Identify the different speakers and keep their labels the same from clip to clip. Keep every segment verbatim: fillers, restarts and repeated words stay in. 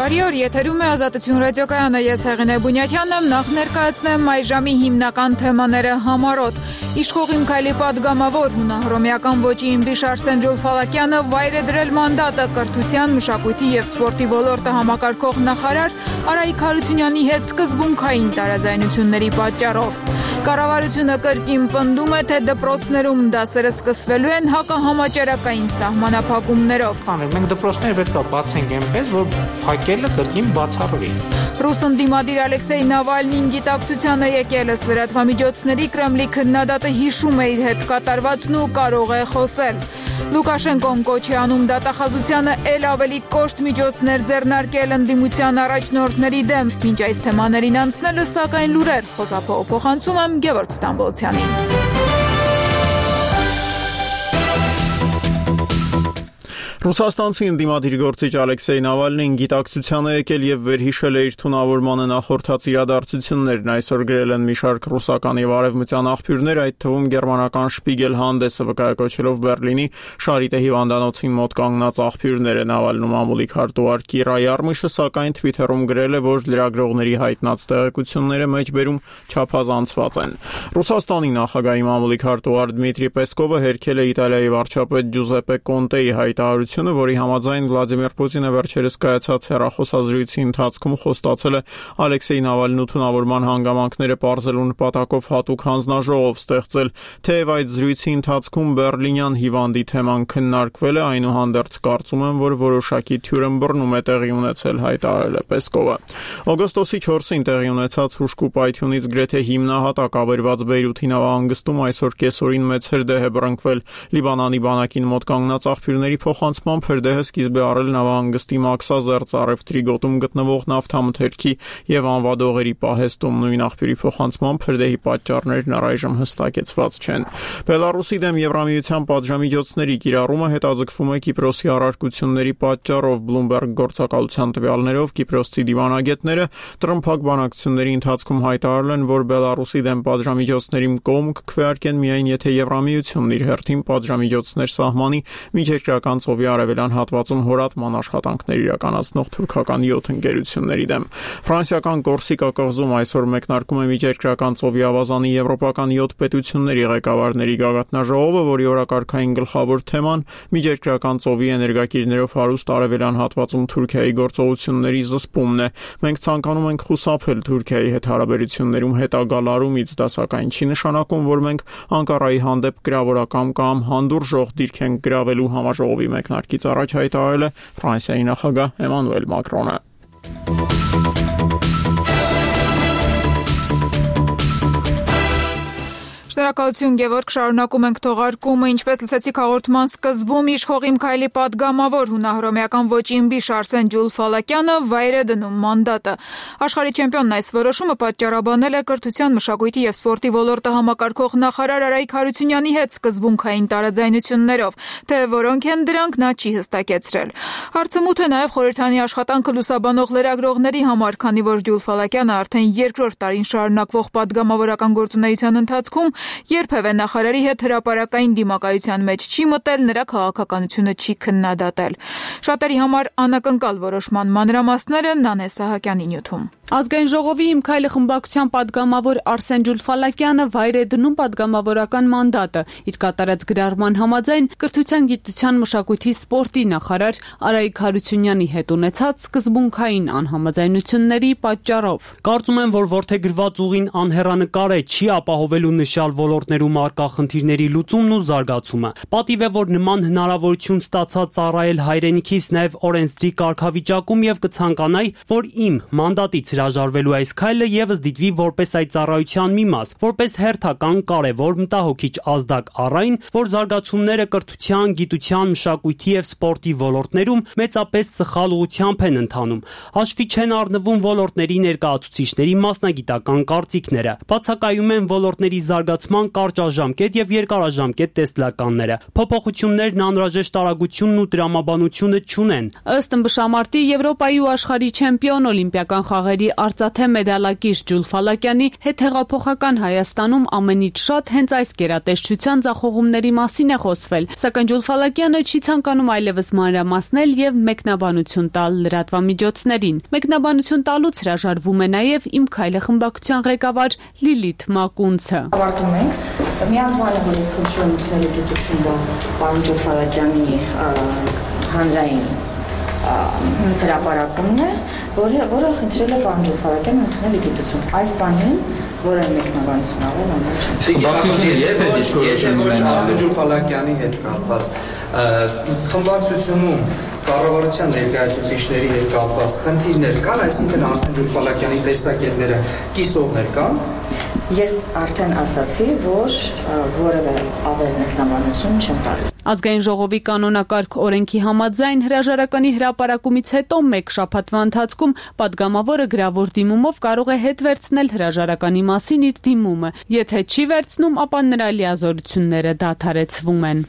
Speaker 1: Բարի օր, եթերում է Ազատություն ռադիոկայանը, ես Հեղինե Բունյաթյանն եմ, նախ ներկայացնեմ այժմի հիմնական թեմաները համառոտ։ Իշխող Միկայելի պատգամավոր հունահռոմեական ոճի իմբիշ Արսեն Ջուլֆալակյանը վայր է դրել մանդատը կրթության, մշակույթի և սպորտի ոլորտը համակարգող նախարար Արայիկ Հարությունյանի հետ սկզբունքային տարաձայնությունների պատճառով։ Կառավարությունը կրկին պնդում է, թե դպրոցներում դասերը սկսվելու են հակահամաճարակային սահմանափակումներով։
Speaker 2: Մենք դպրոցները պետք է բացենք այնպես, որ փակելը կրկին բացառվի։
Speaker 1: Ռուս ընդդիմադիր Ալեքսեյ Նավալնին գիտակցության է եկել, ըստ լրատվամիջոցների Կրեմլի քննադատը հիշում է իր հետ կատարվածն ու կարող է խոսել։ Լուկաշենկոն կոչ է անում դատախազությանը էլ ավելի կոշտ միջոցներ ձեռնարկել ընդդիմության առաջնորդների դեմ։ Մինչ այս թեմաներին անցնելը, սակայն լուրեր, խոսափողը փոխանցում եմ Գևորգ Ստամբոլցյանին։
Speaker 3: Ռուսաստանցի ընդդիմադիր գործիչ Ալեքսեյ Նավալնին գիտակցության է եկել եւ վերհիշել է իր թունավորմանը նախորդած իրադարձություններն։ Այսօր գրել են մի շարք ռուսական եւ արևմտյան աղբյուրներ, այդ թվում գերմանական Շպիգել հանդեսը վկայակոչելով Բերլինի Շարիտե հիվանդանոցին մոտ կանգնած աղբյուրները։ Նավալնում ամուլիկ հարտուղար Կիրա Յարմիշը սակայն Թվիթերում գրել է, որ լրագրողների հայտնած տեղեկությունները մեջբերում չափազանցված են։ Ռուսաստանի նախագահի ամուլիկ հարտուղար Դմիտրի Պեսկովը հերքել է Իտալիայի վարչապետ Ջուզեպե Կոնտեի հայտարարությունը, որի համաձայն Վլադիմիր Պուտինը վերջերս կայացած հեռախոսազրույցի ընթացքում խոստացել է Ալեքսեյ Նավալնու թունավորման հանգամանքները պարզելու նպատակով հատուկ հանձնաժողով ստեղծել։ Թեև այդ զրույցի ընթացքում բերլինյան հիվանդի թեման քննարկվել է, այնուհանդերձ կարծում եմ, որ որոշակի թյուրըմբռնում է տեղի ունեցել, հայտարարել է Պեսկովը։ Օգոստոսի չորսին տեղի ունեցած հուժկու պայթյունից գրեթե հիմնահատակ ավերված Բեյրութի նավահանգստում այսօր կեսօրին մեծ հրդեհ է բռնկվել։ Լիբանանի բանակին մոտ կանգնած աղբյուրների փոխանցմամբ հրդեհը սկիզբ է առել նավահանգստի Մաքսազերծ առևտրի գոտում գտնվող նավթամթերքի եւ անվադողերի պահեստում։ Նույն աղբյուրի փոխանցմամբ հրդեհի պատճառներն առայժմ հստակեցված չեն։ Բելարուսի դեմ Եվրամիության պատժամիջոցների կիրառումը հետաձգվում է Կիպրոսի առարկությունների պատճառով։ Bloomberg գործակալության տվյալներով կիպրոսցի դիվանագետները տրմփակ բանակցությունների ընթացքում հայտարարել են, որ Բելարուսի դեմ պատժամիջոցների կողմ կքվեարկեն միայն եթե Եվրամիությունն իր հերթին պատժամիջոցներ սահմանի միջերկրական ծովի արևելյան հատվածում հորատման աշխատանքներ իրականացնող թուրքական յոթ ընկերությունների դեմ։ Ֆրանսիական Կորսիկա կղզում այսօր մեկնարկում է միջերկրական ծովի ավազանի եվրոպական յոթ պետությունների ղեկավարների գագաթնաժողովը, որի օրակարգային գլխավոր թեման միջերկրական ծովի էներգակիրներով հարուստ արևելյան հատվածում Թուրքիայի գործողությունների զսպումն է։ Մենք ցանկանում ենք խուսափել Թուրքիայի հետ հարաբերություններում հետագա լարումից, դա սակայն չի նշանակում, որ մենք Անկարայի հանդեպ գրավորական կամ հանդուրժող դիրք ենք գրավելու, համաժողովի մեկնարկից առաջ հայտարարել է Ֆրանսիայի նախագահ Էմանուել Մակրոնը։
Speaker 1: Շնորհակալություն Գևորգ, շարունակում ենք թողարկումը, ինչպես լսեցիք հաղորդման սկզբում, իշխող Միկայելի պատգամավոր հունահռոմեական ոճի իմբիշ Արսեն Ջուլֆալակյանը վայր է դնում մանդատը։ Աշխարհի չեմպիոնն այս որոշումը պատճառաբանել է կրթության, մշակույթի և սպորտի ոլորտը համակարգող նախարար Արայիկ Հարությունյանի հետ սկզբունքային տարաձայնություններով, թե որոնք են դրանք նա չի հստակեցրել։ Հարցը մութ է նաև խորհրդանի աշխատանքը լուսաբանող լրագրողների համար, քանի որ Ջուլֆալակյանը արդեն երկրորդ տարին շարունակվող պատգամավորական գործունեության ընթացքում երբևէ նախարարի հետ հրապարակային դիմակայության մեջ չի մտել, նրա քաղաքականությունը չի քննադատել։ Շատերի համար անակնկալ որոշման մանրամասները Նանե Սահակյանի նյութում։
Speaker 4: Ազգային ժողովի Միկայելի խմբակցության պատգամավոր Արսեն Ջուլֆալակյանը վայր է դնում պատգամավորական մանդատը։ Իր կատարած գրառման համաձայն կրթության, գիտության, մշակույթի, սպորտի նախարար Արայիկ Հարությունյանի հետ ունեցած սկզբունքային անհամաձայնությունների պատճառով։
Speaker 5: Կարծում եմ, որ որդեգրված ուղին անհեռանկար է, չի ապահովելու նշյալ ոլորտներում առկա խնդիրների լուծումն ու զարգացումը։ Պատիվ է, որ նման հնարավորություն ստացած ծառայել հայրենիքիս նաև օրենսդրի կարգավիճակում եւ կցանկանայի, որ իմ մանդատից հրաժարվելու այս քայլը եւս դիտվի որպես այդ ծառայության մի մաս, որպես հերթական կարևոր մտահոգիչ ազդակ առ այն, որ զարգացումները կրթության, գիտության, մշակույթի եւ սպորտի ոլորտներում մեծապես սխալ ուղղությամբ են ընթանում։ Հաշվի չեն առնվում ոլորտների ներկայացուցիչների մասնագիտական կարծիքները։ Բացակայում են ոլորտների զարգացման կառուցման կարճաժամկետ եւ երկարաժամկետ տեսլականները։ Փոփոխություններն անհրաժեշտ արագությունն ու տրամաբանությունը չունեն։
Speaker 4: Ըստ ըմբշամարտի Եվրոպայի ու աշխարհի չեմպիոն օլիմպիական խաղերի արծաթե մեդալակիր Ջուլ Ֆալակյանի հետ հեղափոխական Հայաստանում ամենից շատ հենց այս գերատեսչության ձախողումների մասին է խոսվել, սակայն Ջուլ Ֆալակյանը չի ցանկանում այլևս մանրամասնել եւ մեկնաբանություն տալ լրատվամիջոցներին։ Մեկնաբանություն տալուց հրաժարվում է նաեւ Իմ քայլը խմբակցության ղեկավար Լիլիթ Մակունցը։
Speaker 6: Ավարտում ենք միակ բանը, որ ես խնդրում եմ գիտությունը պարոն Ջուլ Ֆալակյանի հանրային հրապարակումն է, որը որը խնդրել է պարոն Ջուլ Ֆալակյանը ընդունել գիտություն։ Այս բանին որը մեկնաբանություն ավել ամեն
Speaker 7: խմբակցությունը եթե դիսկուրսիոն ունենալու Ջուլ Ֆալակյանի հետ կապված խմբակցությունում կառավարության ներկայացուցիչների հետ կապված խնդիրներ կան, այսինքն Արսեն Ջուլ Ֆալակյանի տեսակետները կիսողներ կան։
Speaker 6: Ես արդեն ասացի, որ որևէ ավել մեկնաբանություն չեմ տալիս։
Speaker 4: Ազգային ժողովի կանոնակարգ օրենքի համաձայն հրաժարականի հրապարակումից հետո մեկ շաբաթվա ընթացքում պատգամավորը գրավոր դիմումով կարող է հետ վերցնել հրաժարականի մասին իր դիմումը։ Եթե չի վերցնում, ապա նրա լիազորությունները դադարեցվում են։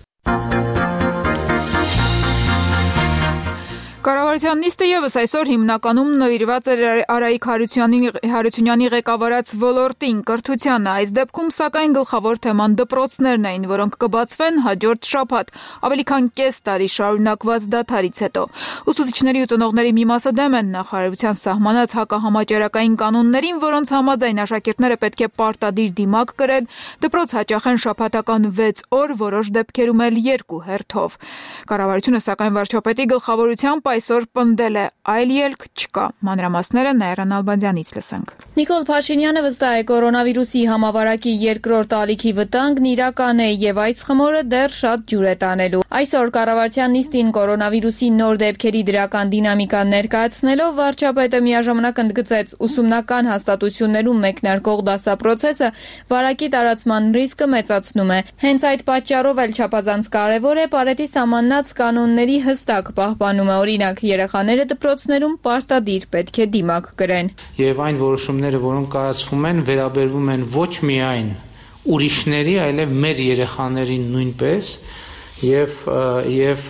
Speaker 1: Կառավարության նիստը ևս այսօր հիմնականում նվիրված էր Արայիկ Հարությունյանի ղեկավարած ոլորտին, կրթությանը։ Այս դեպքում սակայն գլխավոր թեման դպրոցներն էին, որոնք կբացվեն հաջորդ շաբաթ, ավելի քան կես տարի շարունակված դադարից հետո։ Ուսուցիչների ու ծնողների մի մասը դեմ են նախարարության սահմանած հակահամաճարակային կանոններին, որոնց համաձայն աշակերտները պետք է պարտադիր դիմակ կրեն, դպրոց հաճախեն շաբաթական վեց օր, որոշ դեպքերում էլ երկու հերթով։ Կառավարությունը սակայն վարչապետի գլխավորությամբ այսօր պնդել է այլ ելք չկա։ Մանրամասները Նաիրա Նալբանդյանից լսենք։
Speaker 8: Նիկոլ Փաշինյանը վստահ է կորոնավիրուսի համավարակի երկրորդ ալիքի վտանգն իրական է եւ այս խմորը դեռ շատ ջուր է տանելու։ Այսօր կառավարության նիստին կորոնավիրուսի նոր դեպքերի դրական դինամիկան ներկայացնելով վարչապետը միաժամանակ ընդգծեց ուսումնական հաստատություններում մեկնարկող դասապրոցեսը վարակի տարածման ռիսկը մեծացնում է։ Հենց այդ պատճառով էլ չափազանց կարևոր է պարետի սահմանած կանոնների հստակ պահպանումը։ Օրինակ, երեխաները դպրոցներում պարտադիր պետք է դիմակ կրեն։
Speaker 2: Եվ այն որոշումները, որոնք կայացվում են, վերաբերվում են ոչ միայն ուրիշների, այլև մեր երեխաներին նույնպես, եւ եւ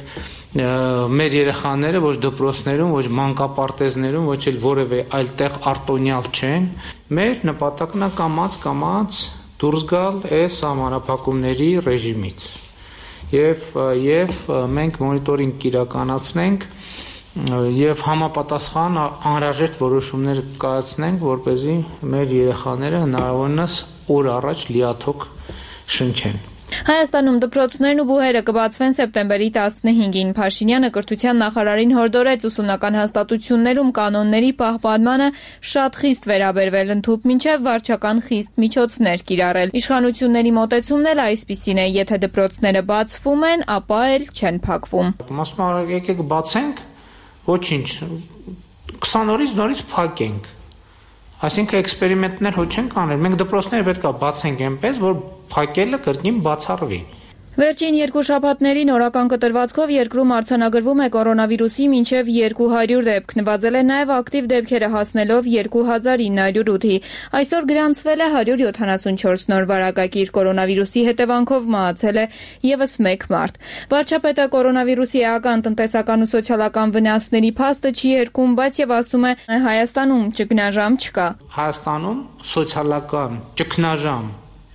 Speaker 2: մեր երեխաները ոչ դպրոցներում, ոչ մանկապարտեզներում, ոչ էլ որևէ այլ տեղ արտոնյալ չեն։ Մեր նպատակն է կամաց կամաց դուրս գալ այս սահմանափակումների ռեժիմից։ Եվ եւ մենք մոնիտորինգ կիրականացնենք եւ համապատասխան անհրաժեշտ որոշումներ կայացնենք, որպեսզի մեր երեխաները հնարավորինս օր առաջ լիաթոք շնչեն։
Speaker 8: Հայաստանում դպրոցներն ու բուհերը կբացվեն սեպտեմբերի տասնհինգին։ Փաշինյանը կրթության նախարարին հորդորեց ուսումնական հաստատություններում կանոնների պահպանմանը շատ խիստ վերաբերվել, ընդհուպ մինչև վարչական խիստ միջոցներ կիրառել։ Իշխանությունների մոտեցումն էլ այսպիսին է, եթե դպրոցները բացվում են, ապա էլ չեն փակվում։
Speaker 2: Ասում եմ, եկեք բացենք, ոչինչ, քսան օրից նորից փակենք։ Այսինքն էքսպերիմենտներ հո չենք անել։ Մենք դպրոցները պետք է բացենք այնպես, որ փակելը կրկին բացառվի։
Speaker 8: Վերջին երկու շաբաթներին օրական կտրվածքով երկրում արձանագրվում է կորոնավիրուսի մինչև երկու հարյուր դեպք, նվազել է նաև ակտիվ դեպքերը հասնելով երկու հազար ինը հարյուր ութի։ Այսօր գրանցվել է հարյուր յոթանասունչորս նոր վարակագիր, կորոնավիրուսի հետևանքով մահացել է ևս մեկ մարդ։ Վարչապետը կորոնավիրուսի էական տնտեսական ու սոցիալական վնասների փաստը չի երգում, բայց եւ ասում է Հայաստանում ճգնաժամ չկա։
Speaker 2: Հայաստանում սոցիալական ճգնաժամ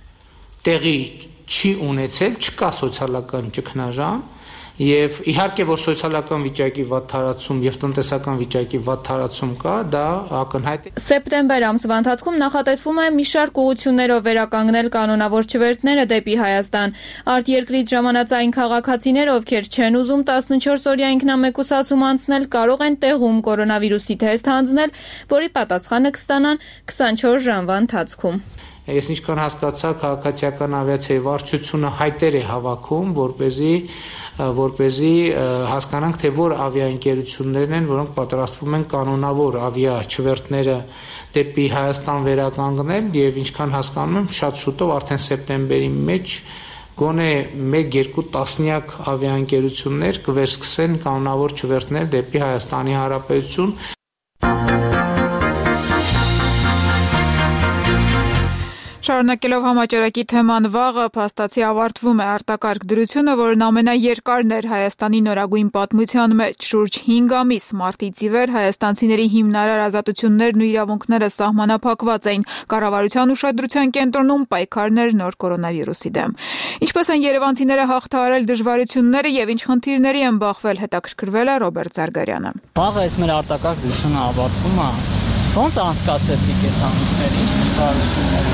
Speaker 2: տեղի չի ունեցել, չկա սոցիալական ճգնաժամ եւ իհարկե որ սոցիալական վիճակի վատթարացում եւ տնտեսական վիճակի վատթարացում կա, դա ակնհայտ է։
Speaker 8: Սեպտեմբեր ամսվա ընթացքում նախատեսվում է մի շարք ուղղություններով վերականգնել կանոնավոր չվերթները դեպի Հայաստան։ Արտերկրից ժամանածային քաղաքացիներ, ովքեր չեն ուզում տասնչորս օրյա ինքնամեկուսացում անցնել, կարող են տեղում կորոնավիրուսի թեստ հանձնել, որի պատասխանը կստանան քսանչորս ժամվա ընթացքում։
Speaker 2: Ես ինչքան հասկացա, քաղաքացիական ավիացիայի վարչությունը հայտեր է հավաքում, որպեսզի որպեսզի հասկանանք, թե որ ավիաընկերություններն են, որոնք պատրաստվում են կանոնավոր ավիա չվերթները դեպի Հայաստան վերականգնել, եւ ինչքան հասկանում եմ, շատ շուտով արդեն սեպտեմբերի մեջ գոնե մեկ-երկու տասնյակ ավիաընկերություններ կվերսկսեն կանոնավոր չվերթներ դեպի Հայաստանի Հանրապետություն։
Speaker 1: Շարունակելով համաճարակի թեման վաղը, փաստացի ավարտվում է արտակարգ դրությունը, որն ամենաերկարն էր Հայաստանի նորագույն պատմության մեջ։ Շուրջ հինգ ամիս մարտից ի վեր հայաստանցիների հիմնարար ազատություններն ու իրավունքները սահմանափակված էին։ Կառավարության ուշադրության կենտրոնում պայքարներ նոր կորոնավիրուսի դեմ։ Ինչպես են երևանցիները հաղթահարել դժվարությունները եւ ինչ խնդիրների են բախվել, հետաքրքրվել է Ռոբերտ Զարգարյանը։
Speaker 9: Վաղը այս մեր արտակարգ դրությունը ավարտվում է։ Ոնց անցկացրեցիք այս ամիսները, ինչ դժվարություններ։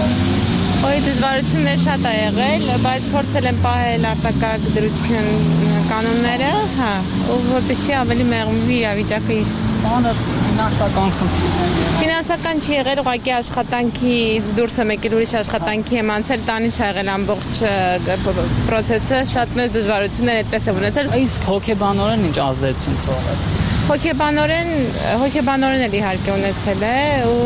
Speaker 10: Ոյ դժվարություններ շատ ա եղել, բայց փորձել եմ պահել արտակարգ դրություն կանոնները, հա, ու որպեսզի ավելի մեղմվի իրավիճակը։
Speaker 9: Բանը ֆինանսական խնդիրներ։
Speaker 10: Ֆինանսական չի եղել, ուղղակի աշխատանքի դուրս եմ եկել, ուրիշ աշխատանքի եմ անցել, տանից ա եղել ամբողջ պրոցեսը, շատ մեծ դժվարություններ այդպես եմ ունեցել։
Speaker 9: Իսկ հոգեբանորեն ինչ ազդեցություն թողեց։
Speaker 10: Հոգեբանորեն, հոգեբանորեն էլ իհարկե ունեցել է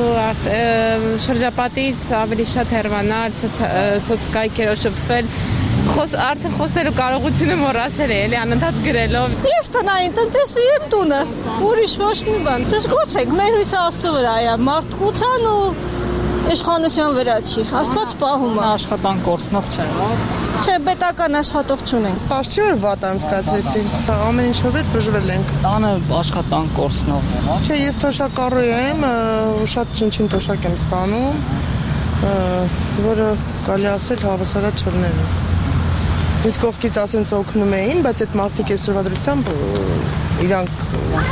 Speaker 10: ու շրջապատից ավելի շատ հեռանալ, սոցկայքերով շփվել, խոս արդեն խոսելու կարողությունը մոռացել է, էլի անընդհատ գրելով։
Speaker 11: Ես տնային տնտեսի եմ տունը, ուրիշ ոչ մի բան։ Դժգոհ մեր հույսը Աստծո վրա է, մարդկության ու իշխանության վրա չի։ Աստված պահում է։
Speaker 9: Աշխատանք կորցնող չէ, հա։
Speaker 11: Չէ, պետական աշխատող չունենք։
Speaker 12: Սպասի չէ որ վատ անցկացրեցին։ Ամեն ինչով էլ բժվել ենք։
Speaker 9: Տանը աշխատանք կորցնող է, հա։
Speaker 12: Չէ, ես թոշակառու եմ, շատ չնչին թոշակ եմ ստանում, որը կարելի ասել հավասարած չլներ։ Ինձ կողքից ասենց օգնում էին, բայց այդ մարդիկ այսօրվա դրությամբ իրանք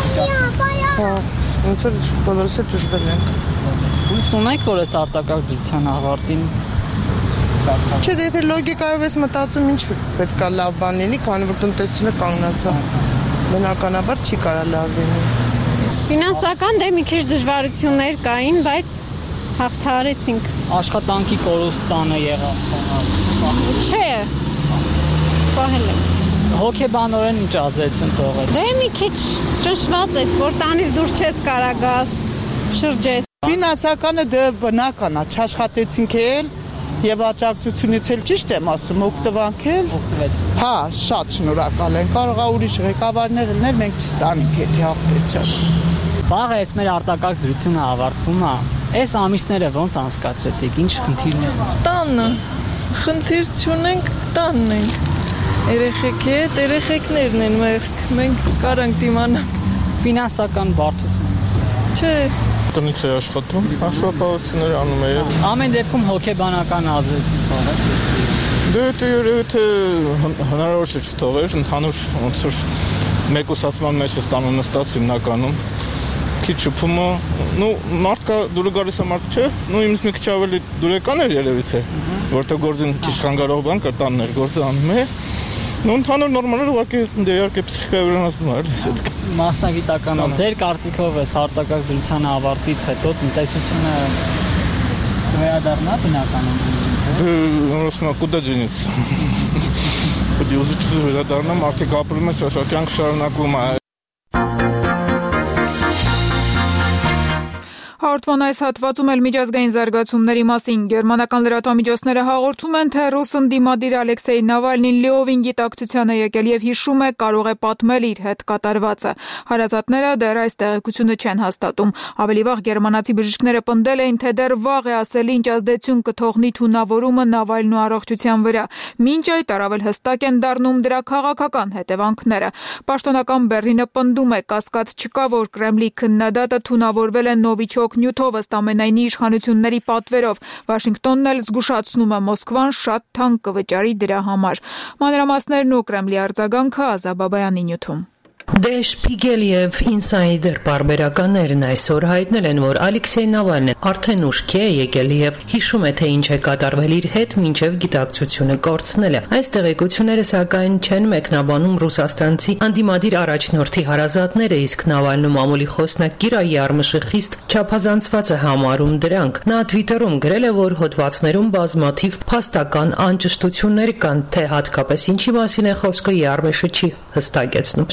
Speaker 12: հա, ոնց որ բոլորս էլ դժվել ենք։
Speaker 9: Հույս ունեք, որ այս արտակարգ դրության ավարտին
Speaker 12: Չէ, դե եթե լոգիկայով ես մտածում, ինչ պետք է լավ բան լինի, քանի որ տնտեսությունը կանգնած է։ Բնականաբար չի կարա լավ լինի։
Speaker 10: Ֆինանսական դե մի քիչ դժվարություններ կային, բայց հաղթահարեցինք։
Speaker 9: Աշխատանքի կորուստանը եղավ։
Speaker 10: Չէ։ Պահել եմ։
Speaker 9: Հոգեբանորեն ինչ ազդեցություն թողեց։
Speaker 10: Դե մի քիչ ճնշված ես, որ տանից դուրս չես կարա գաս, շրջես։
Speaker 12: Ֆինանսականը դե բնական է, չաշխատեցինք էլ եւ աջակցությունից էլ ճիշտ եմ ասում, օգտվանք էլ։
Speaker 9: Օգտվեց։
Speaker 12: Հա, շատ շնորհակալ են։ Կարող է ուրիշ ղեկավարներ լինել, մենք չստանանք այդ հաղթեցան։
Speaker 9: Վաղը այս մեր արտակարգ դրությունը ավարտվում է։ Այս ամիսները ոնց անցկացրեցիք, ինչ խնդիրներ։
Speaker 11: Տանը։ Խնդիր չունենք, տանն ենք։ Երեխեք հետ, երեխեքներն են մեղք, մենք կարանք դիմանանք։
Speaker 9: Ֆինանսական բարդություն։
Speaker 11: Չէ։
Speaker 13: Տնից է աշխատում, աշխատապահություններ անում է։
Speaker 9: Ամեն դեպքում հոգեբանական ազդեցություն թողեց։
Speaker 13: Դե դե եթե հնարավոր չէ չթողեր, ընդհանուր ոնց որ մեկուսացման մեջ է ստանում նստած հիմնականում։ Քիչ շփումը, նու մարդկա դուրը գալիս է մարդ չէ, նու ինձ մի քիչ ավելի դուրեկան էր երևից է, որտեղ գործին քիչ խանգարող բան կար, տաններ գործը անում է։ Նու ընդհանուր նորմալ էր, ուղղակի դե իհարկե պսիխիկայի վրանացնում էր, այսինքն
Speaker 9: մասնագիտականով ձեր կարծիքով էս արտակարգ դրության ավարտից հետո տնտեսությունը վերադառնա բնականon։
Speaker 13: Դե կուտա ջինից։ Դե ուզիչս վերադառնամ, արդեն ապրում է շոշակյանք շարունակվում է։
Speaker 1: Հաղորդման այս հատվածում էլ միջազգային զարգացումների մասին գերմանական լրատվամիջոցները հաղորդում են, թե ռուս ընդդիմադիր Ալեքսեյ Նավալնին լիովին գիտակցության է եկել եւ հիշում է, կարող է պատմել իր հետ կատարվածը։ Հարազատները դեռ այս տեղեկությունը չեն հաստատում։ Ավելի վաղ գերմանացի բժիշկները պնդել էին, թե դեռ վաղ է ասել ինչ ազդեցություն կթողնի թունավորումը Նավալնու առողջության վրա։ Մինչ այդ առավել հստակ են դառնում դրա քաղաքական հետևանքները։ Պաշտոնական Բեռլինը պնդում է, կասկած չկա, որ Կրեմլի քննադատը թունավորվել է Նովիչոկ նյութով ըստ ամենայնի իշխանությունների պատվերով։ Վաշինգտոնն էլ զգուշացնում է Մոսկվան շատ թանկ կվճարի դրա համար։ Մանրամասներն ու Կրեմլի արձագանքը Ազա Բաբայանի նյութում։
Speaker 14: Der Spiegel եւ Insider բարբերականներն այսօր հայտնել են, որ Ալեքսեյ Նավալնին արդեն ուշքի է եկել եւ հիշում է, թե ինչ է կատարվել իր հետ մինչեւ գիտակցությունը կորցնելը։ Այս տեղեկությունները սակայն չեն մեկնաբանում ռուսաստանցի անդիմադիր առաջնորդի հարազատները, իսկ Նավալնու մամուլի խոսնակ Կիրա Յարմիշը խիստ չափազանցված է համարում դրանք։ Նա Twitter-ում գրել է, որ հոդվածներում բազմաթիվ փաստական անճշտություններ կան, թե հատկապես ինչի մասին է խոսքը Յարմիշը չի հստակեցնում։ Շաբաթ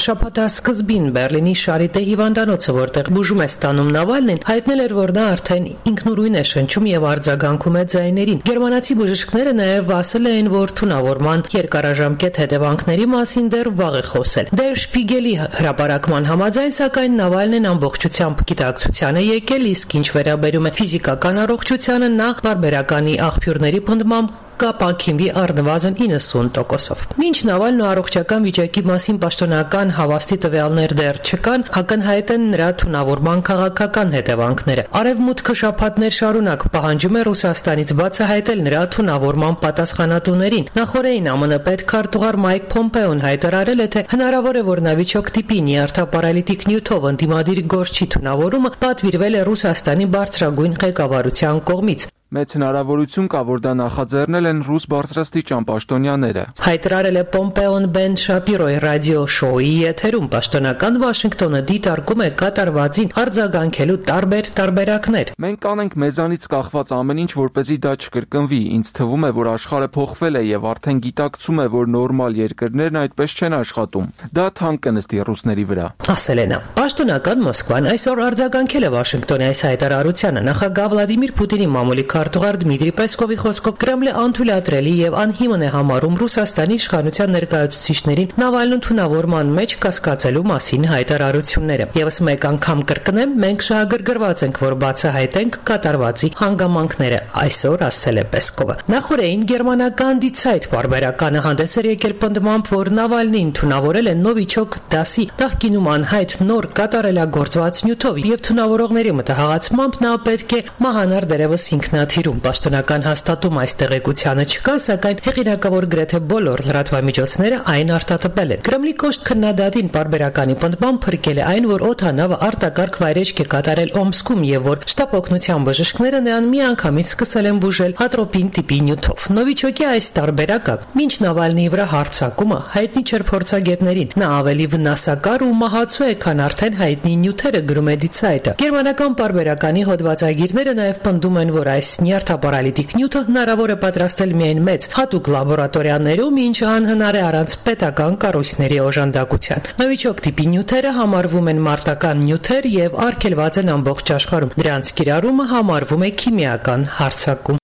Speaker 14: ամենասկզբին Բերլինի Շարիտե հիվանդանոցը, որտեղ բուժում է ստանում Նավալնին, հայտնել էր, որ նա արդեն ինքնուրույն է շնչում եւ արձագանքում է ձայներին։ Գերմանացի բժիշկները նաեւ ասել էին, որ թունավորման երկարաժամկետ հետևանքների մասին դեռ վաղ է խոսել։ Der Spiegel-ի հրապարակման համաձայն, սակայն Նավալնին ամբողջությամբ գիտակցության է եկել, իսկ ինչ վերաբերում է ֆիզիկական առողջությանը, նա բարբերականի աղբյուրների պնդմամբ կապանքինվի առնվազն իննսուն տոկոսով։ Մինչ Նավալնու առողջական վիճակի մասին պաշտոնական հավաստի տվյալներ դեռ չկան, ակնհայտ են նրա թունավորման քաղաքական հետևանքները։ Արևմուտքը շաբաթներ շարունակ պահանջում է Ռուսաստանից բացահայտել նրա թունավորման պատասխանատուներին։ Նախորդին ԱՄՆ պետքարտուղար Մայք Փոմպեոն հայտարարել է, թե հնարավոր է, որ նավիճոկ տիպի նյարդապարալիտիկ նյութով ընդդիմադիր գործչի թունավորումը պատվիրվել է Ռուսաստանի բարձրագույն ղեկավարության կողմից։
Speaker 15: Մեծ հնարավորություն կա, որ դա նախաձեռնել են ռուս բարձրաստիճան պաշտոնյաները։
Speaker 14: Հայտարարել է Պոմպեոն Բեն Շապիրոյի ռադիո շոուի եթերում։ Պաշտոնական Վաշինգտոնը դիտարկում է կատարվածին արձագանքելու տարբեր տարբերակներ։
Speaker 15: Մենք կանենք մեզանից կախված ամեն ինչ, որպեսզի դա չկրկնվի։ Ինձ թվում է, որ աշխարհը փոխվել է եւ արդեն գիտակցում է, որ նորմալ երկրներն այդպես չեն աշխատում։ Դա թանկ է նստի ռուսների վրա։
Speaker 14: Ասել է նա։ Պաշտոնական Մոսկվան այսօր արձագանքել է Վաշինգտոնի այս հայտարարությանը։ Նախագահ Վլադիմիր Պուտինի մամուլի քարտուղար Դմիտրի Պեսկովի խոսքով Կրեմլը անթույլատրելի եւ անհիմն է համարում Ռուսաստանի իշխանության ներկայացուցիչներին Նավալնու թունավորման մեջ կասկածելու մասին հայտարարությունները։ Եվս մեկ անգամ կրկնեմ, մենք շահագրգռված ենք, որ բացահայտենք կատարվածի հանգամանքները, այսօր ասել է Պեսկովը։ Նախորդին գերմանական Die Zeit բարբերականը հանդես էր եկել պնդմամբ, որ Նավալնին թունավորել է Նովիչոկ դասի նախկինում անհայտ նոր կատարելագործված նյութով եւ թունավորողների մտահղացմամբ նա պետք է մահանար դերևս ինքնաթիռում։ Պաշտոնական հաստատում այս տեղեկությանը չկա, սակայն հեղինակավոր գրեթե բոլոր լրատվամիջոցները այն արտահայտել են։ Կրեմլի կոշտ քննադատին բարբերականի պնդմամբ փրկել է այն, որ օդանավը արտակարգ վայրեջք է կատարել Օմսկում եւ որ շտապ օգնության բժիշկները նրան միանգամից սկսել են բուժել հատրոպին տիպի նյութով։ Նովիչոկի այս տարբերակը մինչ Նավալնիի վրա հարձակումը հայտնի չէր փորձագետներին։ Նա ավելի վնասակար ու մահացու է, քան արդեն հայտնի նյութերը, գրում է Die Zeit-ը։ Գերմանական բարբերականի հոդվածագիրները նաեւ պնդում են, որ այս նյարդապարալիտիկ նյութը հնարավոր է պատրաստել միայն մեծ հատուկ լաբորատորիաներում, ինչը անհնար է առանց պետական կառույցների օժանդակության։ Նովիչոկ տիպի նյութերը համարվում են մարտական նյութեր եւ արգելված են ամբողջ աշխարհում։ Դրանց կիրառումը համարվում է քիմիական հարձակում։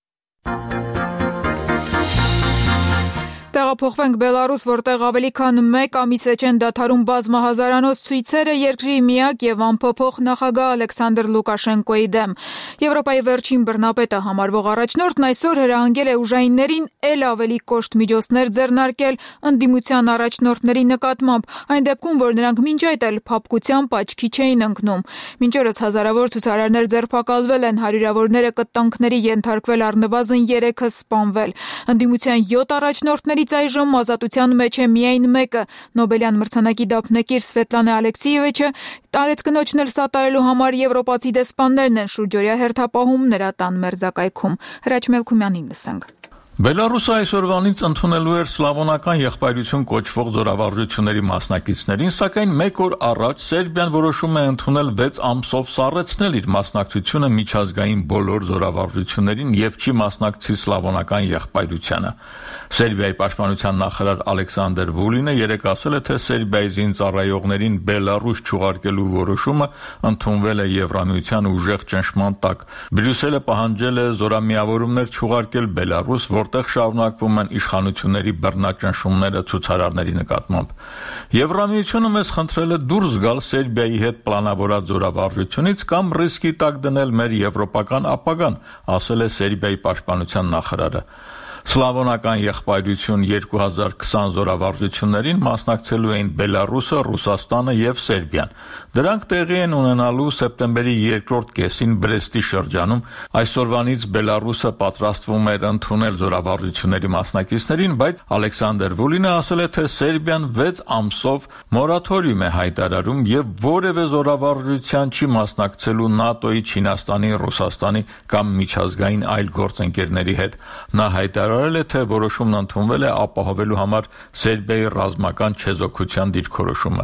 Speaker 1: Տեղափոխվենք Բելարուս, որտեղ ավելի քան մեկ ամիս է չեն դադարում բազմահազարանոց ցույցերը երկրի միակ եւ անփոփոխ նախագահ Ալեքսանդր Լուկաշենկոյի դեմ։ Եվրոպայի վերջին բռնապետը համարվող առաջնորդն այսօր հրահանգել է ուժայիններին ել ավելի կոշտ միջոցներ ձեռնարկել ընդդիմության առաջնորդների նկատմամբ, այն դեպքում, որ նրանք մինչ այդ էլ փափկությամբ աչքի չէին ընկնում։ Մինչ օրս հազարավոր ցուցարարներ ձերբակալվել են, հարյուրավորները կտանքների ենթարկվել, առնվազն երեքը սպանվել։ Ընդդիմության յոթ առաջնորդների այժմ ազատության մեջ է միայն մեկը։ Նոբելյան մրցանակի դափնեկիր Սվետլանա Ալեքսիևիչը տարեց կնոջն էլ սատարելու համար եվրոպացի դեսպաններն են շուրջօրյա հերթապահում նրա տան մերձակայքում։ Հրաչ Մելքումյանին լսենք։
Speaker 16: Բելարուսը այսօրվանից ընդունելու էր սլավոնական եղբայրություն կոչվող զորավարժությունների մասնակիցներին, սակայն մեկ օր առաջ Սերբիան որոշում է ընդունել վեց ամսով սառեցնել իր մասնակցությունը միջազգային բոլոր զորավարժություններին եւ չի մասնակցի սլավոնական եղբայրությանը։ Սերբիայի պաշտպանության նախարար Ալեքսանդր Վուլինը երեկ ասել է, թե Սերբիայի զինծառայողներին Բելարուս չուղարկելու որոշումը ընդունվել է Եվրամիության ուժեղ ճնշման տակ։ Բրյուսելը պահանջել է զորամիավորումներ չուղարկել Բելարուս, որտեղ շարունակվում են իշխանությունների բռնաճնշումները ցուցարարների նկատմամբ։ Եվրամիությունը մեզ խնդրել է դուրս գալ Սերբիայի հետ պլանավորած զորավարժությունից կամ ռիսկի տակ դնել մեր եվրոպական ապագան, ասել է Սերբիայի պաշտպանության նախարարը։ Սլավոնական եղբայրություն երկու հազար քսան զորավարժություններին մասնակցելու էին Բելարուսը, Ռուսաստանը եւ Սերբիան։ Դրանք տեղի են ունենալու սեպտեմբերի երկրորդ կեսին Բրեստի շրջանում։ Այսօրվանից Բելարուսը պատրաստվում էր ընդունել զորավարժությունների մասնակիցներին, բայց Ալեքսանդր Վուլինը ասել է, թե Սերբիան վեց ամսով մորաթորիում է հայտարարում եւ որևէ զորավարժության չի մասնակցելու ՆԱՏՕ-ի, Չինաստանի, Ռուսաստանի կամ միջազգային այլ գործընկերների հետ։ Նա հայտարարել է, թե որոշումն ընդունվել է ապահովելու համար Սերբիայի ռազմական չեզոքության դիրքորոշումը։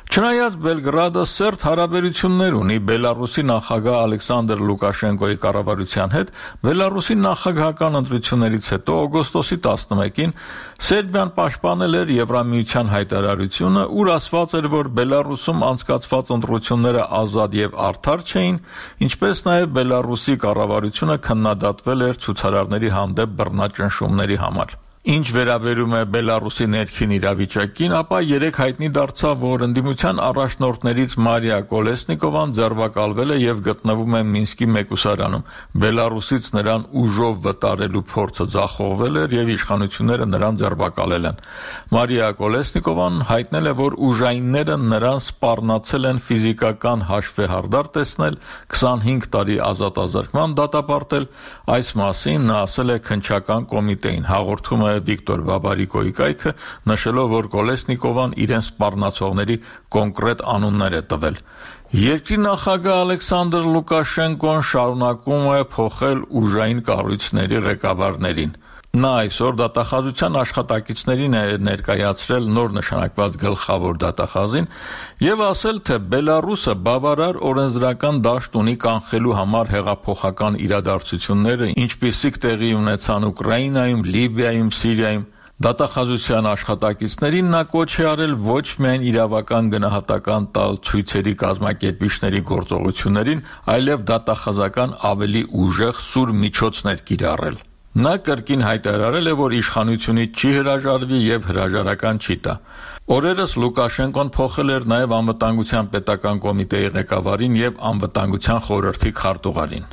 Speaker 16: Չնայած Բելգրադը սերտ հարաբերություններ ունի Բելարուսի նախագահ Ալեքսանդր Լուկաշենկոյի կառավարության հետ, Բելարուսի նախագահական ընտրություններից հետո օգոստոսի տասնմեկին Սերբիան պաշտպանել էր Եվրամիության հայտարարությունը, ուր ասված էր, որ Բելարուսում անցկացված ընտրությունները ազատ եւ արդար չէին, ինչպես նաեւ Բելարուսի կառավարությունը քննադատվել էր ցուցարարների հանդեպ բռնաճնշումների համար։ Ինչ վերաբերում է Բելարուսի ներքին իրավիճակին, ապա երեք հայտնի դարձավ, որ ընդդիմության առաջնորդներից Մարիա Կոլեսնիկովան ձերբակալվել է եւ գտնվում է Մինսկի մեկուսարանում։ Բելարուսից նրան ուժով վտարելու փորձը ձախողվել էր եւ իշխանությունները նրան ձերբակալել են։ Մարիա Կոլեսնիկովան հայտնել է, որ ուժայինները նրան սպառնացել են ֆիզիկական հաշվեհարդար տեսնել, քսանհինգ տարի ազատազրկման դատապարտել։ Այս մասին նա ասել է քննչական կոմիտեին, հաղորդում է Վիկտոր Բաբարիկոյի կայքը, նշելով, որ Կոլեսնիկովան իրեն սպառնացողների կոնկրետ անուններ է տվել։ Երկրի նախագահ Ալեքսանդր Լուկաշենկոն շարունակում է փոխել ուժային կառույցների ղեկավարներին։ Նա այսօր դատախազության աշխատակիցներին է ներկայացրել նոր նշանակված գլխավոր դատախազին եւ ասել, թե Բելարուսը բավարար օրենսդրական դաշտ ունի կանխելու համար հեղափոխական իրադարձությունները, ինչպիսիք տեղի ունեցան Ուկրաինայում, Լիբիայում, Սիրիայում։ Դատախազության աշխատակիցներին նա կոչ է արել ոչ միայն իրավական գնահատական տալ ցույցերի կազմակերպիչների գործողություններին, այլև դատախազական ավելի ուժեղ սուր միջոցներ կիրառել։ Նա կրկին հայտարարել է, որ իշխանությունից չի հրաժարվի եւ հրաժարական չի տա։ Օրերս Լուկաշենկոն փոխել էր նաեւ անվտանգության պետական կոմիտեի ղեկավարին եւ անվտանգության խորհրդի քարտուղարին։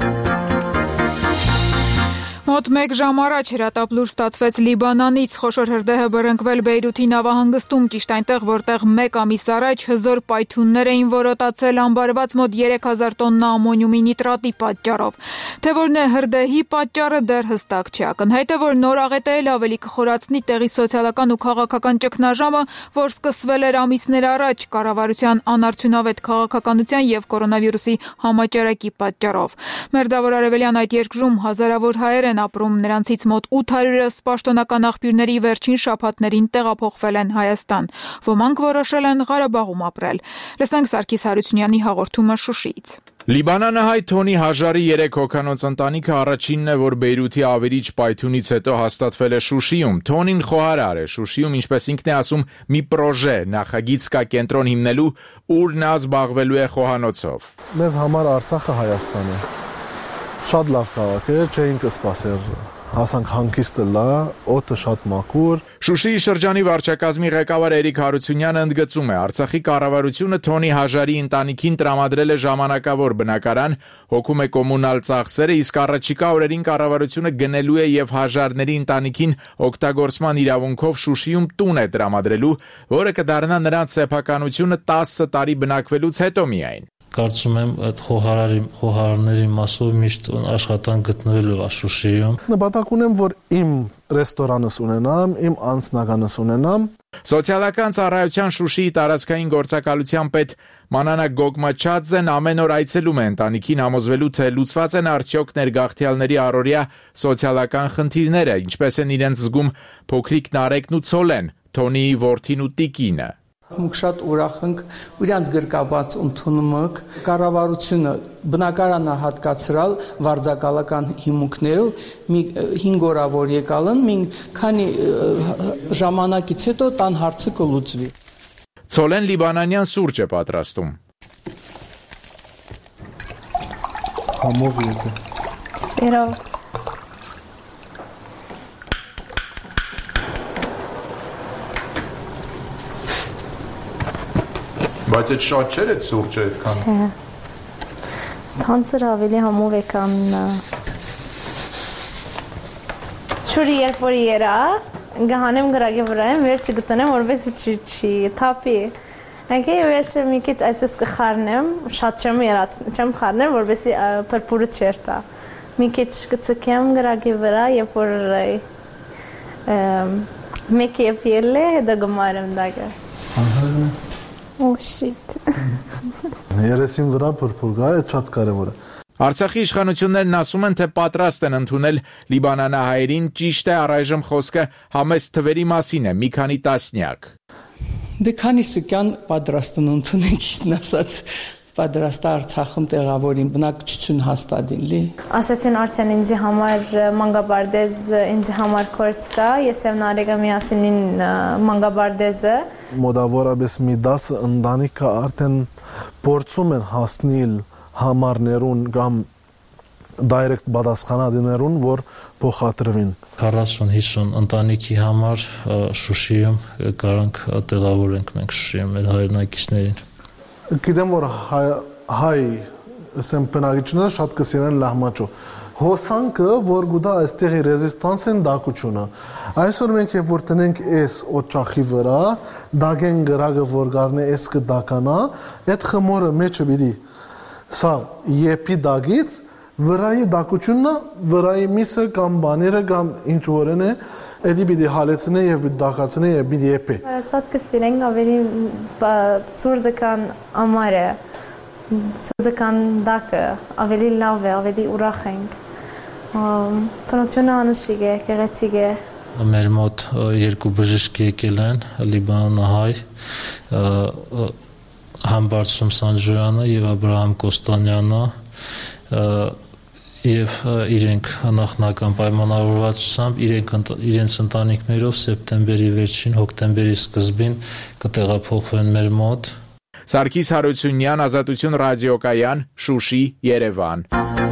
Speaker 1: Մոտ մեկ ժամ առաջ հրատապլուր ստացվեց Լիբանանից, խոշոր հրդեհը բռնկվել Բեյրութի նավահանգստում, ճիշտ այնտեղ, որտեղ մեկ ամիս առաջ հզոր պայթյուններ էին որոտացել ամբարված մոտ երեք հազար տոննա ամոնիումի նիտրատի պատճառով։ Թե որն է հրդեհի պատճառը դեռ հստակ չի։ Ակնհայտ է, որ նոր աղետը էլ ավելի կխորացնի տեղի սոցիալական ու քաղաքական ճգնաժամը, որ սկսվել էր ամիսներ առաջ կառավարության անարդյունավետ քաղաքականության եւ կորոնավիրուսի համաճարակի պատճառով։ Մերձավոր Արևելյան այդ երկրում հազարավոր հայեր են ապրում, նրանցից մոտ ութ հարյուրը պաշտոնական աղբյուրների վերջին շաբաթներին տեղափոխվել են Հայաստան։ Ոմանք որոշել են Ղարաբաղում ապրել։ Լսենք Սարգիս Հարությունյանի հաղորդումը Շուշիից։
Speaker 17: Լիբանանահայ Թոնի Հաժարի երեք հոգանոց ընտանիքը առաջինն է, որ Բեյրութի ավերիչ պայթյունից հետո հաստատվել է Շուշիում։ Թոնին խոհարար է, Շուշիում, ինչպես ինքն է ասում, մի պրոժե, նախագիծ կա կենտրոն հիմնելու, ուր նա զբաղվելու է խոհանոցով։
Speaker 18: Մեզ համար Արցախը Հայաստան է։ Շատ լավ քաղաք է, չէինք սպասել, հասանք հանգիստը լա, օդը շատ մաքուր։
Speaker 17: Շուշիի շրջանի վարչակազմի ղեկավար Էրիկ Հարությունյանը ընդգծում է, Արցախի կառավարությունը Թոնի Հաժարի ընտանիքին տրամադրել է ժամանակավոր բնակարան, հոգում է կոմունալ ծախսերը, իսկ առաջիկա օրերին կառավարությունը գնելու է եւ Հաժարների ընտանիքին օգտագործման իրավունքով Շուշիում տուն է տրամադրելու, որը կդառնա նրանց սեփականությունը տասը տարի բնակվելուց հետո միայն։
Speaker 19: Կարծում եմ այդ խոհարարի խոհարարների մասով միշտ աշխատանք գտնվելու է Շուշիում։
Speaker 18: Նպատակ ունեմ, որ իմ ռեստորանս ունենամ, իմ անձնականս ունենամ։
Speaker 17: Սոցիալական ծառայության Շուշիի տարածքային գործակալության պետ Մանանա Գոգմաչաձեն ամեն օր այցելում է ընտանիքին համոզվելու, թե լուծված են արդյոք ներգաղթյալների առօրյա սոցիալական խնդիրները, ինչպես են իրենց զգում փոքրիկ Նարեկն ու Ցոլեն, Թոնիի որդին ու տիկինը։
Speaker 20: Մենք շատ ուրախ ենք իրանց գրկաբաց ընդունումը կառավարությունը բնակարանը հատկացրալ վարձակալական հիմունքներով մի հինգ օրավոր եկալն մի քանի ժամանակից հետո տան հարցը կլուծվի։
Speaker 17: Ցոլեն լիբանանյան սուրճ է պատրաստում։
Speaker 18: Համով եկե։
Speaker 21: Սերով։
Speaker 17: Բայց այդ շատ չէր այդ սուրճը այդքան։
Speaker 21: Չէ։ Թանցր ավելի համով եկան։ Չուրի երբ որ երա, գահանեմ գրագի վրա եմ, վերջի գտնեմ, որպես չի չի, թապի։ Անկե վերջը մի քիչ այսպես կխառնեմ, շատ չեմ երացնեմ, չեմ խառնել, որպեսզի փրփուրը չերտա։ Մի քիչ կցկեմ գրագի վրա, երբ որ մեկ եփ ելը, դա գմարեմ դակը։ Ահա։ Oh shit.
Speaker 18: Երեսին վրա փրփուր գա, այդ շատ կարևոր է։
Speaker 17: Արցախի իշխանություններն ասում են, թե պատրաստ են ընդունել լիբանանահայերին, ճիշտ է առայժմ խոսքը համեստ թվերի մասին է, մի քանի տասնյակ։
Speaker 20: Դե քանիսը կան պատրաստուն ընդունենք ճիշտն ասած պատրաստ Արցախում տեղավորին բնակչություն հաստատին լի։
Speaker 21: Ասացին արդեն ինձ համար մանգաբարդեզ ինձ համար կորց կա, ես եւ Նարեկը միասին մանգաբարդեզը
Speaker 18: մոտավորապես մի դասը ընտանիքը արդեն փորձում են հասնել համարներուն կամ դայրեկտ պատասխանատուներուն, որ փոխադրվին։
Speaker 19: քառասուն հիսուն ընտանիքի համար Շուշիում կարանք տեղավորենք մենք Շուշիում մեր հայրենակիցներին։
Speaker 18: Գիտեմ, որ հայ ասեմ բնակիչները շատ կսիրեն լահմաճո։ Հոսանքը, որ գուտա այստեղի ռեզիստանսեն դակությունը։ Այսօր մենք եւ որ տնենք էս օճախի վրա, դագեն գրագը որ գարնե էս կդականա, այդ խմորը մեջը պիտի սա եփի դագից վրայի դակությունն վրայի միսը կամ բաները կամ ինչ որն է Էդի պիտի հալեցնե եւ պիտի դակացնե եւ պիտի եփե։
Speaker 21: Շատ կստիրենք ավելի ծուրդական ամարը, ծուրդական դակը, ավելի լավ է, ավելի ուրախ ենք։ Բնությունը անուշիկ է, գեղեցիկ է։
Speaker 19: Մեր մոտ երկու բժիշկ եկել են, լիբանանահայ, Համբարձում Սանջոյանը եւ Աբրահամ Կոստանյանը, եւ իրենք նախնական պայմանավորվածությամբ իրենք իրենց ընտանիքներով սեպտեմբերի վերջին, հոկտեմբերի սկզբին կտեղափոխվեն մեր մոտ։
Speaker 17: Սարգիս Հարությունյան, Ազատություն ռադիոկայան, Շուշի, Երևան։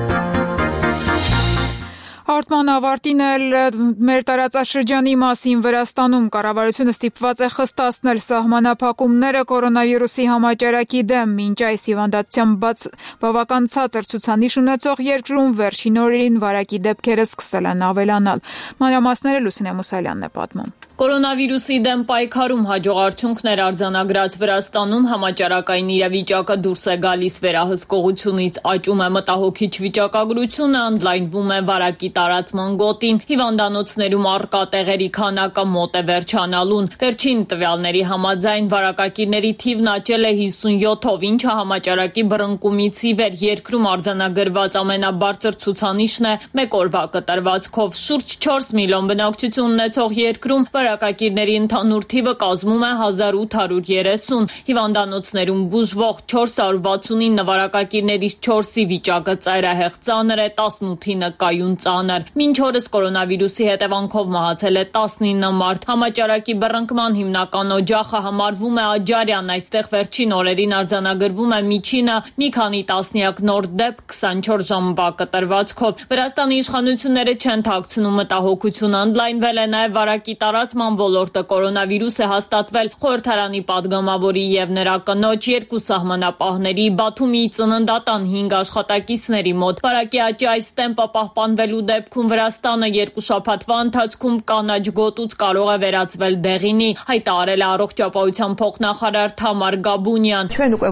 Speaker 1: Արտման ավարտին էլ մեր տարածաշրջանի մասին Վրաստանում կառավարությունը ստիպված է խստացնել սահմանափակումները կորոնավիրուսի համաճարակի դեմ, մինչ այս հիվանդության բավական ցածր ցուցանիշ ունեցող երկրում վերջին օրերին վարակի դեպքերը սկսել են ավելանալ։ Մանրամասները Լուսինե Մուսալյանն է պատմում։
Speaker 8: Կորոնավիրուսի դեմ պայքարում հաջող արդյունքներ արձանագրած Վրաստանում համաճարակային իրավիճակը դուրս է գալիս վերահսկողությունից, աճում է մտահոգիչ վիճակագրությունը, ընդլայնվում է վարակի տարածման գոտին, հիվանդանոցներում առկա տեղերի քանակը մոտ է վերջանալուն։ Վերջին տվյալների համաձայն վարակակիրների թիվն աճել է հիսունյոթով, ինչը համաճարակի բռնկումից ի վեր երկրում արձանագրված ամենաբարձր ցուցանիշն է մեկ օրվա կտրվածքով։ Շուրջ չորս միլիոն բնակչություն ունեցող երկրում վարակակիրների ընդհանուր թիվը կազմում է հազար ութ հարյուր երեսուն, հիվանդանոցներում բուժվող չորս հարյուր վաթսունինը վարակակիրներից չորսի վիճակը ծայրահեղ ծանր է, տասնութինը կայուն ծանր։ Մինչ օրս կորոնավիրուսի հետևանքով մահացել է տասնինը մարդ։ Համաճարակի բռնկման հիմնական օջախը համարվում է Աջարյան, այստեղ վերջին օրերին արձանագրվում է միջինը մի քանի տասնյակ նոր դեպք քսանչորս ժամվա կտրվածքով։ Վրաստանի իշխանությունները չեն թաքցնում մտահոգությունը, ընդլայնվել է նաև վարակի տարածման ոլորտը, կորոնավիրուս է հաստատվել խորհրդարանի պատգամավորի եւ նրա կնոջ, երկու սահմանապահների, Բաթումիի ծննդատան հինգ աշխատակիցների մոտ։ Վարակի աճի այս տեմպը պահպանվելու դեպքում Վրաստանը երկու շաբաթվա ընթացքում կանաչ գոտուց կարող է վերածվել դեղինի, հայտարարել է առողջապահության փոխնախարար Թամար Գաբունյան։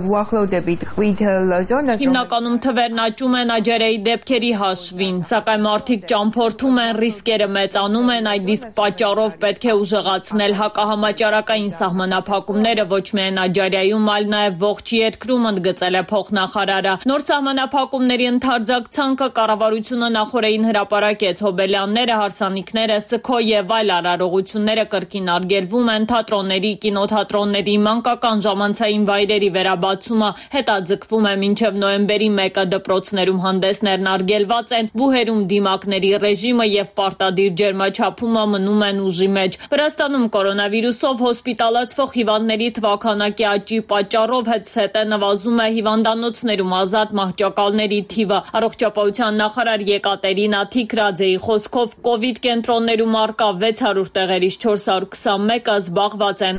Speaker 8: Հիմնականում թվերն աճում են Աջարիայի դեպքերի հաշվին, սակայն մարդիկ ճամփորդում են, ռիսկերը մեծանում են, այդ իսկ պատճառով պետք է ուժեղացնել հակահամաճարակային սահմանափակումները ոչ միայն Աջարիայում, այլ նաև ողջ երկրում, ընդգծել է փոխնախարարը։ Նոր սահմանափակումների ընդարձակ ցանկը կառավարությունը նախորդին հրապարակեց, հոբելյանները, հարսանիքները, սգո եւ այլ արարողությունները կրկին արգելվում են, թատրոնների, կինոթատրոնների, մանկական ժամանցային վայրերի վերաբացումը հետաձգվում է մինչև նոյեմբերի մեկը, դպրոցներում հանդեսներն արգելված են, բուհերում դիմակների ռեժիմը եւ պարտադիր ջերմաչափումը մնում են ուժի մեջ։ Վրաստանում կորոնավիրուսով հոսպիտալացվող հիվանդների թվաքանակի աճի պատճառով հետսհետե նվազում է հիվանդանոցներում ազատ մահճակալների թիվը։ Առողջապահության նախարար Եկատերինա Թիկրաձեի խոսքով կովիդ կենտրոններում առկա վեց հարյուր տեղերից չորս հարյուր քսանմեկը զբաղված են։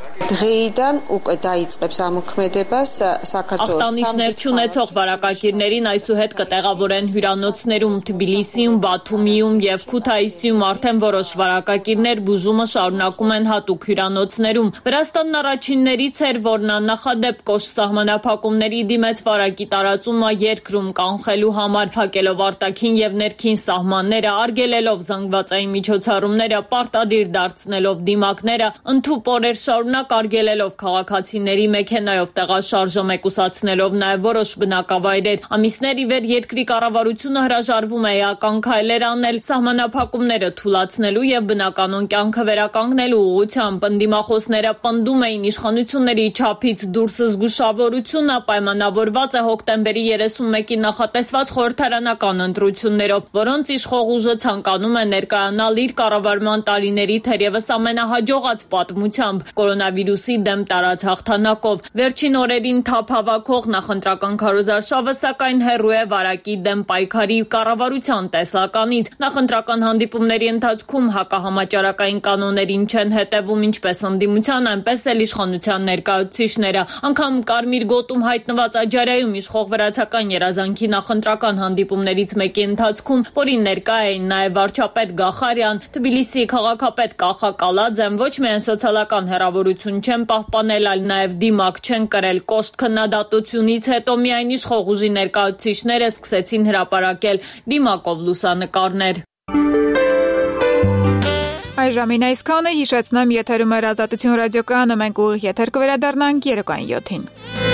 Speaker 8: Ախտանիշներ չունեցող վարակակիրներին այսուհետ կտեղավորեն հյուրանոցներում, Թբիլիսիում, Բաթումիում եւ Քութայիսիում արդեն որոշ վարակակիրներ բուժումը շարունակում են հատուկ հյուրանոցներում։ Վրաստանն առաջիններից էր, որն աննախադեպ կոշտ սահմանափակումների դիմեց վարակի տարածումը երկրում կանխելու համար, փակելով արտաքին եւ ներքին սահմանները, արգելելով զանգվածային միջոցառումները, պարտադիր դարձնելով դիմակները, ընդհուպ օրեր շարունակ արգելելով քաղաքացիների մեքենայով տեղաշարժը, մեկուսացնելով նաև որոշ բնակավայրեր։ Ամիսներ ի վեր երկրի կառավարությունը հրաժարվում է էական քայլեր անել սահմանափակումները թուլացնելու եւ բնականոն կյանքը վերականգնելու վերականգնելու ուղղությամբ ընդդիմախոսները պնդում էին իշխանությունների չափից դուրս զգուշավորությունը պայմանավորված է հոկտեմբերի երեսունմեկին նախատեսված խորհրդարանական ընտրություններով, որոնց իշխող ուժը ցանկանում է ներկայանալ իր կառավարման տարիների թերևս ամենահաջողած պատմությամբ կորոնավիրուսի դեմ տարած հաղթանակով։ Վերջին օրերին թափ հավաքող նախընտրական քարոզարշավը սակայն հեռու է վարակի դեմ պայքարի կառավարության տեսականից։ Նախընտրական հանդիպումների ընթացքում հակահամաճարակային կանոններին չեն հետևում ինչպես ընդդիմության, այնպես էլ իշխանության ներկայացուցիչները։ Անգամ Կարմիր գոտում հայտնված Աջարայում իշխող վրացական երազանքի նախընտրական հանդիպումներից մեկի ընթացքում, որին ներկա էին նաև վարչապետ Գախարյան, Թբիլիսի քաղաքապետ Կախա Կալաձեն, ոչ միայն սոցիալական հեռավորություն չեն պահպանել, այլ նաև դիմակ չեն կրել։ Կոշտ քննադատությունից հետո միայն իշխող ուժի ներկայացուցիչները սկսեցին հրապարակել դիմակով լուսանկարներ։
Speaker 1: Այժմին այսքանը հիշեցնեմ եթերում էր Ազատություն ռադիոկայանը, մենք ուղիղ եթեր կվերադառնանք երեկոյան յոթին։